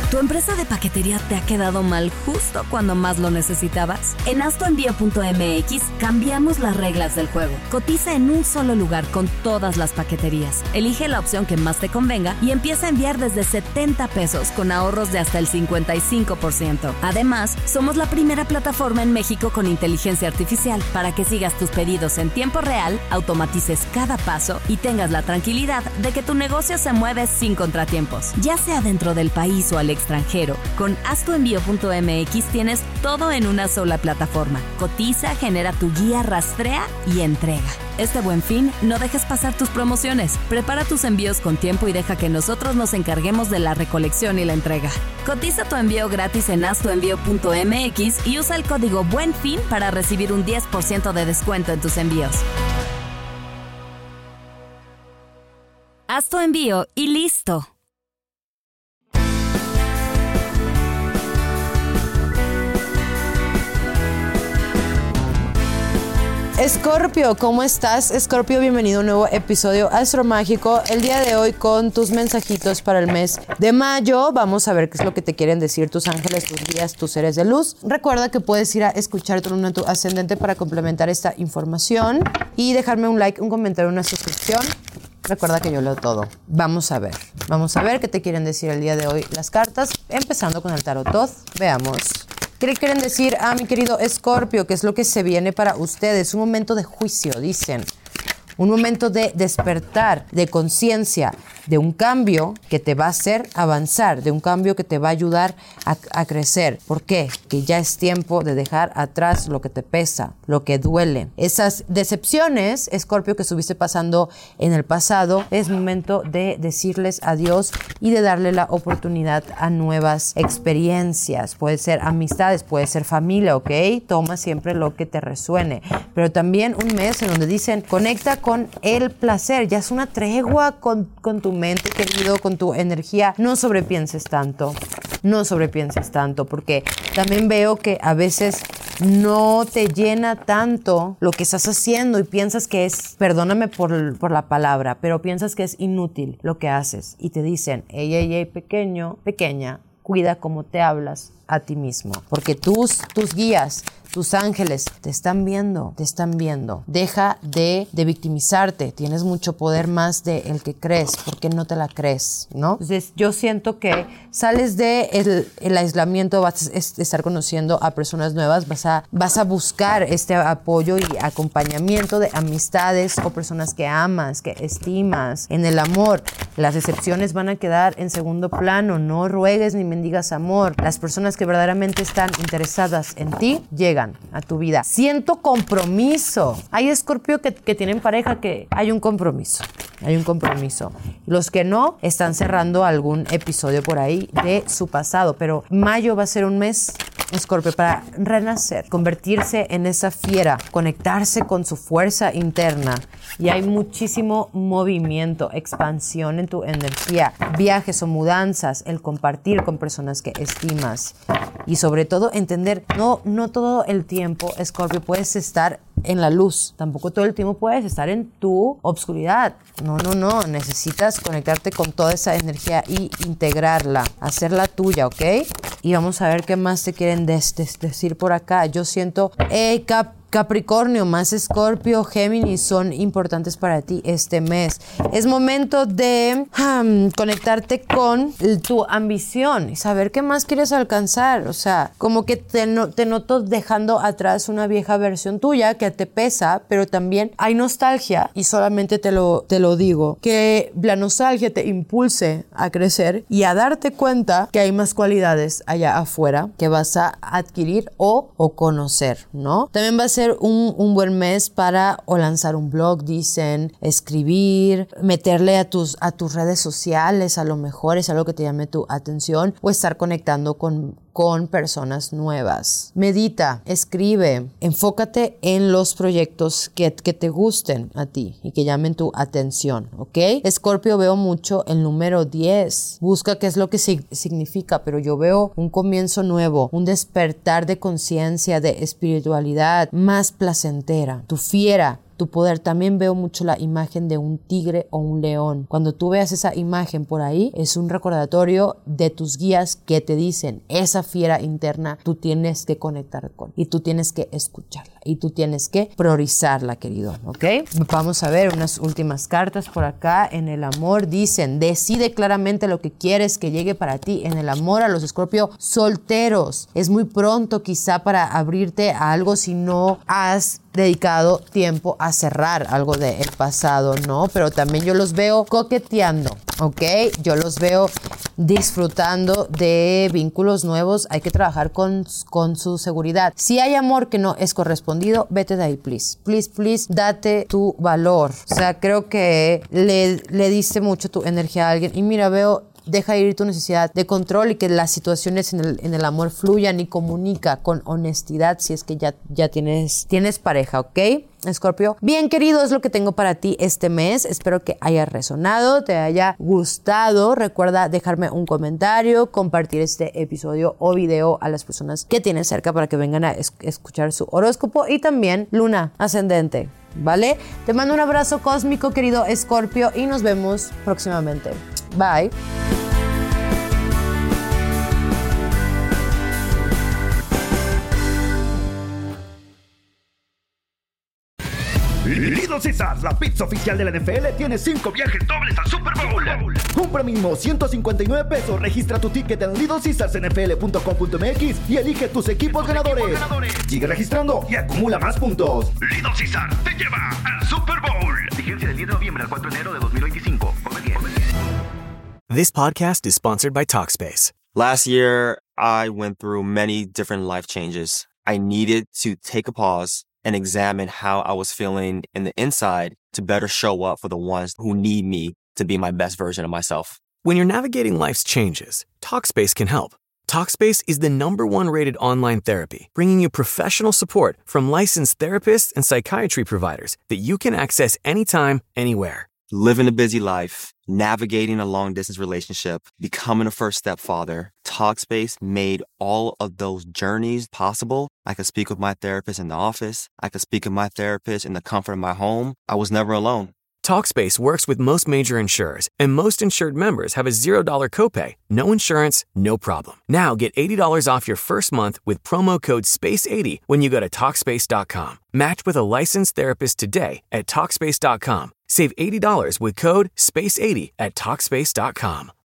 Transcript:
¿Tu empresa de paquetería te ha quedado mal justo cuando más lo necesitabas? En astoenvío.mx cambiamos las reglas del juego. Cotiza en un solo lugar con todas las paqueterías. Elige la opción que más te convenga y empieza a enviar desde 70 pesos con ahorros de hasta el 55%. Además, somos la primera plataforma en México con inteligencia artificial para que sigas tus pedidos en tiempo real, automatices cada paso y tengas la tranquilidad de que tu negocio se mueve sin contratiempos. Ya sea dentro del país o al extranjero, con astoenvío.mx tienes todo en una sola plataforma. Cotiza, genera tu guía, rastrea y entrega. Este Buen Fin, no dejes pasar tus promociones. Prepara tus envíos con tiempo y deja que nosotros nos encarguemos de la recolección y la entrega. Cotiza tu envío gratis en astoenvío.mx y usa el código Buen Fin para recibir un 10% de descuento en tus envíos. Haz tu envío y listo. Escorpio, ¿cómo estás? Escorpio, bienvenido a un nuevo episodio astromágico. El día de hoy con tus mensajitos para el mes de mayo. Vamos a ver qué es lo que te quieren decir tus ángeles, tus guías, tus seres de luz. Recuerda que puedes ir a escuchar tu luna, tu ascendente para complementar esta información y dejarme un like, un comentario, una suscripción. Recuerda que yo leo todo. Vamos a ver qué te quieren decir el día de hoy las cartas, empezando con el Tarot Thoth. Veamos. ¿Qué le quieren decir a mi querido Escorpio? ¿Qué es lo que se viene para ustedes? Un momento de juicio, dicen. Un momento de despertar, de conciencia, de un cambio que te va a hacer avanzar, de un cambio que te va a ayudar a crecer. ¿Por qué? Que ya es tiempo de dejar atrás lo que te pesa, lo que duele. Esas decepciones, Escorpio, que estuviste pasando en el pasado, es momento de decirles adiós y de darle la oportunidad a nuevas experiencias. Puede ser amistades, puede ser familia, ¿ok? Toma siempre lo que te resuene. Pero también un mes en donde dicen, conecta con el placer. Ya es una tregua con tu mente, querido, con tu energía. No sobrepienses tanto, porque también veo que a veces no te llena tanto lo que estás haciendo y piensas que es, perdóname por la palabra, pero piensas que es inútil lo que haces y te dicen, ey, pequeño, pequeña, cuida cómo te hablas a ti mismo, porque tus guías, tus ángeles te están viendo. Deja de victimizarte. Tienes mucho poder más del que crees. ¿Por qué no te la crees? ¿No? Entonces, yo siento que sales de el aislamiento, vas a estar conociendo a personas nuevas, vas a buscar este apoyo y acompañamiento de amistades o personas que amas, que estimas. En el amor, las decepciones van a quedar en segundo plano. No ruegues ni mendigas amor. Las personas que verdaderamente están interesadas en ti llegan a tu vida. Siento compromiso. Hay Escorpio que tienen pareja que hay un compromiso. Los que no están cerrando algún episodio por ahí de su pasado, pero mayo va a ser un mes, Escorpio, para renacer, convertirse en esa fiera, conectarse con su fuerza interna. Y hay muchísimo movimiento, expansión en tu energía, viajes o mudanzas, el compartir con personas que estimas. Y sobre todo entender, no todo el tiempo, Escorpio, puedes estar en la luz. Tampoco todo el tiempo puedes estar en tu obscuridad. No. Necesitas conectarte con toda esa energía y integrarla, hacerla tuya, ¿ok? Y vamos a ver qué más te quieren decir por acá. Yo siento, Capricornio más Escorpio, Géminis son importantes para ti este mes. Es momento de conectarte con tu ambición y saber qué más quieres alcanzar. O sea, como que te noto dejando atrás una vieja versión tuya que te pesa, pero también hay nostalgia y solamente te lo digo, que la nostalgia te impulse a crecer y a darte cuenta que hay más cualidades allá afuera que vas a adquirir o conocer, ¿no? También va a ser un buen mes para o lanzar un blog, dicen, escribir, meterle a tus redes sociales, a lo mejor es algo que te llame tu atención, o estar conectando con personas nuevas. Medita, escribe, enfócate en los proyectos que te gusten a ti y que llamen tu atención, ¿ok? Escorpio, veo mucho el número 10. Busca qué es lo que significa, pero yo veo un comienzo nuevo, un despertar de conciencia, de espiritualidad más placentera. Tu fiera tu poder. También veo mucho la imagen de un tigre o un león. Cuando tú veas esa imagen por ahí, es un recordatorio de tus guías que te dicen, esa fiera interna tú tienes que conectar con, y tú tienes que escucharla, y tú tienes que priorizarla, querido, ¿ok? Vamos a ver unas últimas cartas por acá. En el amor dicen, decide claramente lo que quieres que llegue para ti. En el amor, a los Escorpio solteros, es muy pronto quizá para abrirte a algo si no has dedicado tiempo a cerrar algo del pasado, ¿no? Pero también yo los veo coqueteando, ¿ok? Yo los veo disfrutando de vínculos nuevos. Hay que trabajar con su seguridad. Si hay amor que no es correspondido, vete de ahí, please. Please, please, date tu valor. O sea, creo que le diste mucho tu energía a alguien. Y mira, veo, deja ir tu necesidad de control y que las situaciones en el amor fluyan, y comunica con honestidad si es que ya tienes pareja, ¿ok? Escorpio. Bien, querido, es lo que tengo para ti este mes. Espero que haya resonado, te haya gustado. Recuerda dejarme un comentario, compartir este episodio o video a las personas que tienes cerca para que vengan a escuchar su horóscopo, y también luna ascendente, ¿vale? Te mando un abrazo cósmico, querido Escorpio, y nos vemos próximamente. Bye. Little Caesars, la pizza oficial de la NFL, tiene 5 viajes dobles al Super Bowl. Compra mínimo 159 pesos, registra tu ticket en littlecaesarsnfl.com.mx y elige tus equipos ganadores. Sigue registrando y acumula más puntos. Little Caesars te lleva al Super Bowl. Vigencia del 10 de noviembre al 4 de enero de 2025. This podcast is sponsored by Talkspace. Last year, I went through many different life changes. I needed to take a pause and examine how I was feeling in the inside to better show up for the ones who need me to be my best version of myself. When you're navigating life's changes, Talkspace can help. Talkspace is the #1 rated online therapy, bringing you professional support from licensed therapists and psychiatry providers that you can access anytime, anywhere. Living a busy life, navigating a long-distance relationship, becoming a first-step father, Talkspace made all of those journeys possible. I could speak with my therapist in the office. I could speak with my therapist in the comfort of my home. I was never alone. Talkspace works with most major insurers, and most insured members have a $0 copay. No insurance, no problem. Now get $80 off your first month with promo code SPACE80 when you go to Talkspace.com. Match with a licensed therapist today at Talkspace.com. Save $80 with code SPACE80 at Talkspace.com.